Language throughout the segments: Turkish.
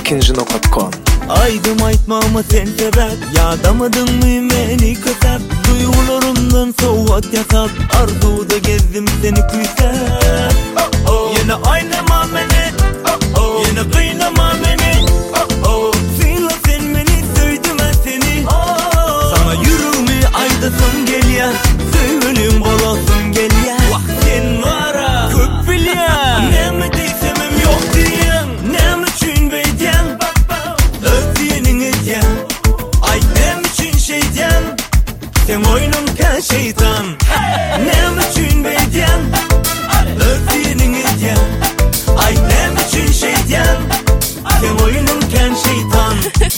Tekinci.com. Aydım aytmama sen sebep, yadamadın mı beni kötep? Duygularımdan soğuk yasap, arzuda gezdim seni küysep. Yine oynama beni, yine kıynama beni. Sıyla sen beni, sevdim ben seni. Sana yürüme aydasın gel ya, sevgilim olasın gel ya. Sen vara köp bilyen, ne mi deysemem yok diyen, ne mi için beyden, özleyenin eden. Ay ne mi için şeyden, sen oynunken şeytan. Ne mi için beyden, özleyenin eden. Ay ne mi için şeyden, sen oynunken şeytan.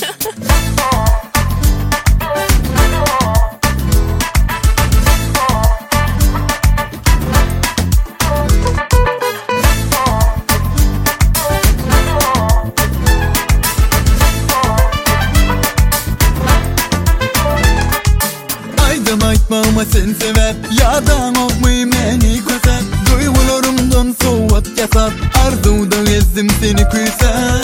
Aytmama sen sebep, yadan okmayı beni kösep. Duygularımdan soğuk yasap, arzuda gezdim seni küysep.